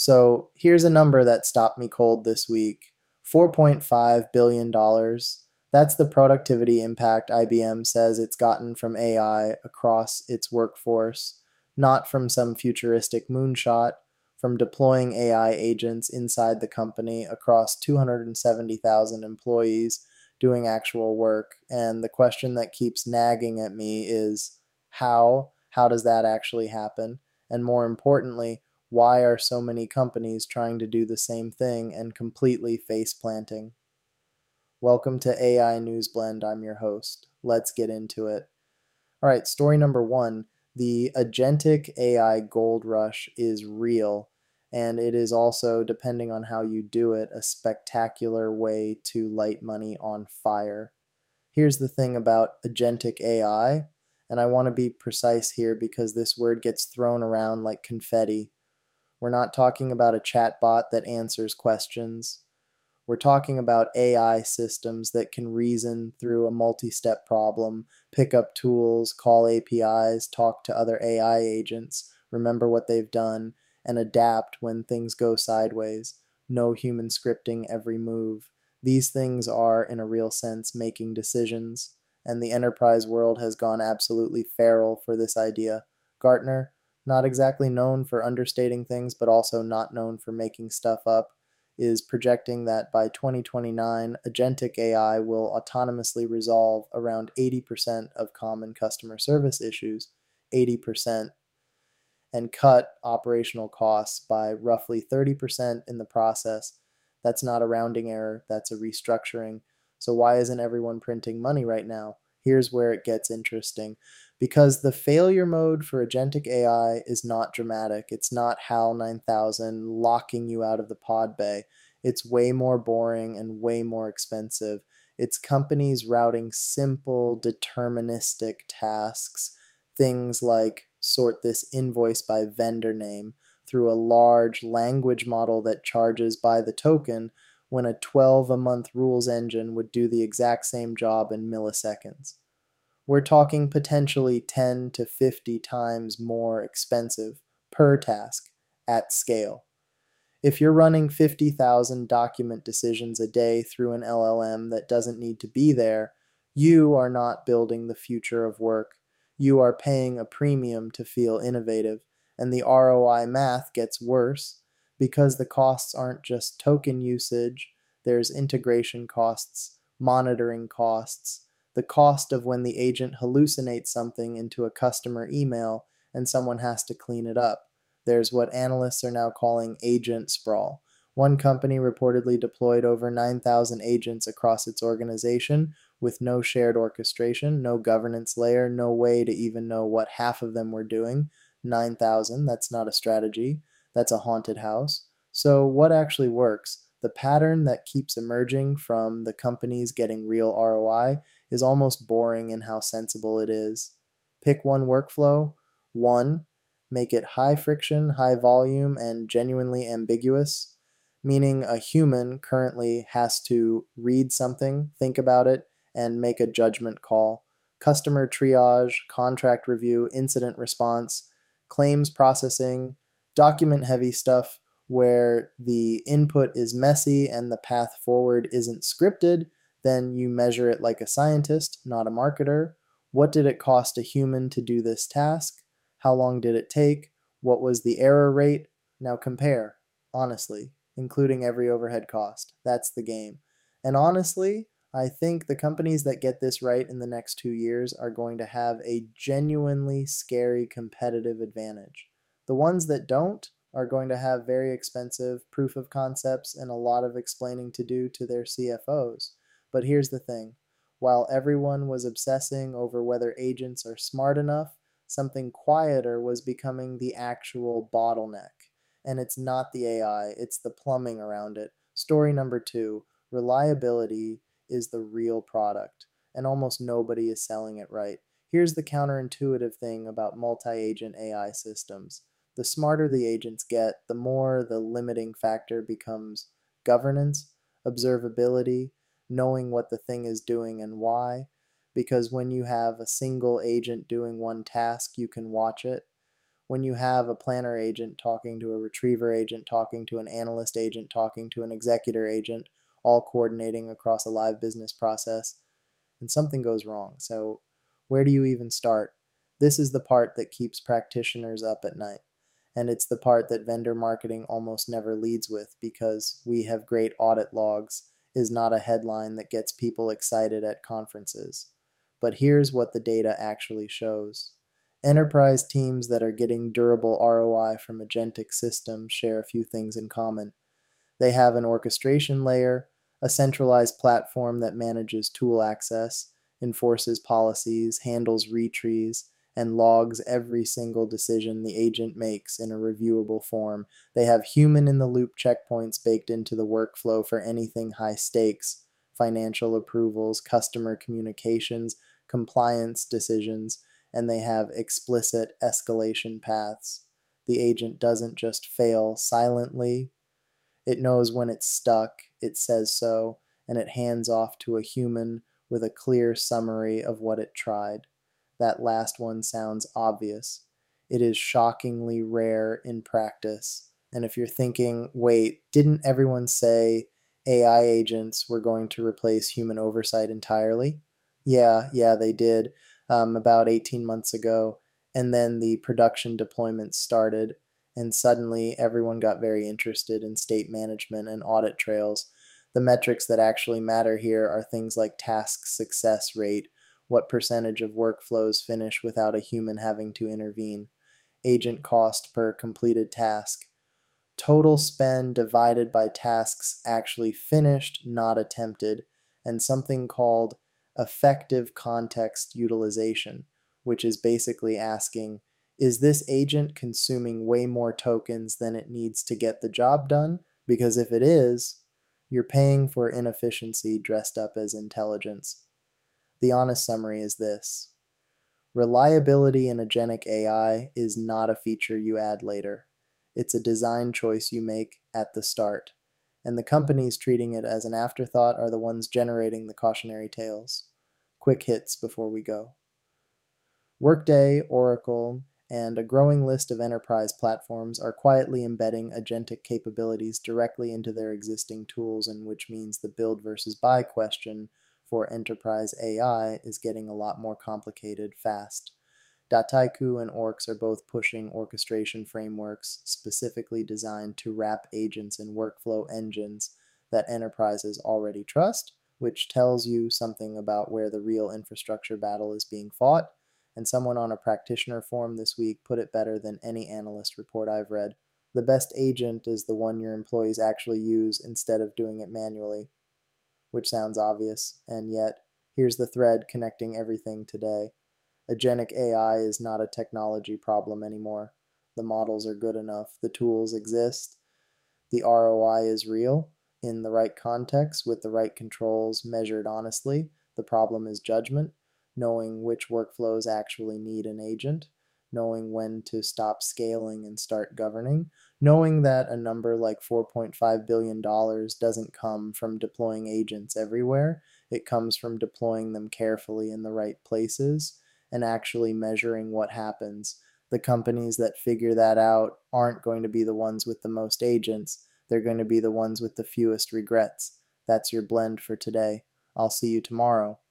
So here's a number that stopped me cold this week. $4.5 billion. That's the productivity impact IBM says it's gotten from AI across its workforce, not from some futuristic moonshot, from deploying AI agents inside the company across 270,000 employees doing actual work. And the question that keeps nagging at me is how? How does that actually happen? And more importantly, why are so many companies trying to do the same thing and completely face planting? Welcome to AI News Blend. I'm your host. Let's get into it. All right, story number one. The agentic AI gold rush is real, and it is also, depending on how you do it, a spectacular way to light money on fire. Here's the thing about agentic AI, and I want to be precise here because this word gets thrown around like confetti. We're not talking about a chatbot that answers questions. We're talking about AI systems that can reason through a multi-step problem, pick up tools, call APIs, talk to other AI agents, remember what they've done, and adapt when things go sideways. No human scripting every move. These things are, in a real sense, making decisions, and the enterprise world has gone absolutely feral for this idea. Gartner, not exactly known for understating things, but also not known for making stuff up, is projecting that by 2029, agentic AI will autonomously resolve around 80% of common customer service issues, 80%, and cut operational costs by roughly 30% in the process. That's not a rounding error, that's a restructuring. So why isn't everyone printing money right now? Here's where it gets interesting. Because the failure mode for agentic AI is not dramatic. It's not HAL 9000 locking you out of the pod bay. It's way more boring and way more expensive. It's companies routing simple, deterministic tasks, things like sort this invoice by vendor name through a large language model that charges by the token when a 12 a month rules engine would do the exact same job in milliseconds. We're talking potentially 10 to 50 times more expensive per task at scale. If you're running 50,000 document decisions a day through an LLM that doesn't need to be there, you are not building the future of work. You are paying a premium to feel innovative, and the ROI math gets worse because the costs aren't just token usage, there's integration costs, monitoring costs, the cost of when the agent hallucinates something into a customer email and someone has to clean it up. There's what analysts are now calling agent sprawl. One company reportedly deployed over 9,000 agents across its organization with no shared orchestration, no governance layer, no way to even know what half of them were doing. 9,000, that's not a strategy, that's a haunted house. So, what actually works? The pattern that keeps emerging from the companies getting real ROI is almost boring in how sensible it is. Pick one workflow. One, make it high friction, high volume, and genuinely ambiguous, meaning a human currently has to read something, think about it, and make a judgment call. Customer triage, contract review, incident response, claims processing, document heavy stuff where the input is messy and the path forward isn't scripted, then you measure it like a scientist, not a marketer. What did it cost a human to do this task? How long did it take? What was the error rate? Now compare, honestly, including every overhead cost. That's the game. And honestly, I think the companies that get this right in the next 2 years are going to have a genuinely scary competitive advantage. The ones that don't are going to have very expensive proof of concepts and a lot of explaining to do to their CFOs. But here's the thing. While everyone was obsessing over whether agents are smart enough, something quieter was becoming the actual bottleneck. And it's not the AI, it's the plumbing around it. Story number two, reliability is the real product, and almost nobody is selling it right. Here's the counterintuitive thing about multi-agent AI systems. The smarter the agents get, the more the limiting factor becomes governance, observability, knowing what the thing is doing and why, because when you have a single agent doing one task, you can watch it. When you have a planner agent talking to a retriever agent, talking to an analyst agent, talking to an executor agent, all coordinating across a live business process, and something goes wrong. So, where do you even start? This is the part that keeps practitioners up at night. And it's the part that vendor marketing almost never leads with, because "we have great audit logs" is not a headline that gets people excited at conferences. But here's what the data actually shows. Enterprise teams that are getting durable ROI from agentic systems share a few things in common. They have an orchestration layer, a centralized platform that manages tool access, enforces policies, handles retries, and logs every single decision the agent makes in a reviewable form. They have human-in-the-loop checkpoints baked into the workflow for anything high stakes: financial approvals, customer communications, compliance decisions, and they have explicit escalation paths. The agent doesn't just fail silently. It knows when it's stuck, it says so, and it hands off to a human with a clear summary of what it tried. That last one sounds obvious. It is shockingly rare in practice. And if you're thinking, wait, didn't everyone say AI agents were going to replace human oversight entirely? Yeah, they did, about 18 months ago. And then the production deployment started, and suddenly everyone got very interested in state management and audit trails. The metrics that actually matter here are things like task success rate, what percentage of workflows finish without a human having to intervene, agent cost per completed task, total spend divided by tasks actually finished, not attempted, and something called effective context utilization, which is basically asking, is this agent consuming way more tokens than it needs to get the job done? Because if it is, you're paying for inefficiency dressed up as intelligence. The honest summary is this: reliability in agentic AI is not a feature you add later. It's a design choice you make at the start. And the companies treating it as an afterthought are the ones generating the cautionary tales. Quick hits before we go. Workday, Oracle, and a growing list of enterprise platforms are quietly embedding agentic capabilities directly into their existing tools, and which means the build versus buy question for enterprise AI is getting a lot more complicated fast. Dataiku and Orcs are both pushing orchestration frameworks specifically designed to wrap agents in workflow engines that enterprises already trust, which tells you something about where the real infrastructure battle is being fought. And someone on a practitioner forum this week put it better than any analyst report I've read: the best agent is the one your employees actually use instead of doing it manually. Which sounds obvious, and yet, here's the thread connecting everything today. Agentic AI is not a technology problem anymore. The models are good enough, the tools exist, the ROI is real, in the right context, with the right controls, measured honestly. The problem is judgment, knowing which workflows actually need an agent, knowing when to stop scaling and start governing, knowing that a number like $4.5 billion doesn't come from deploying agents everywhere. It comes from deploying them carefully in the right places and actually measuring what happens. The companies that figure that out aren't going to be the ones with the most agents. They're going to be the ones with the fewest regrets. That's your blend for today. I'll see you tomorrow.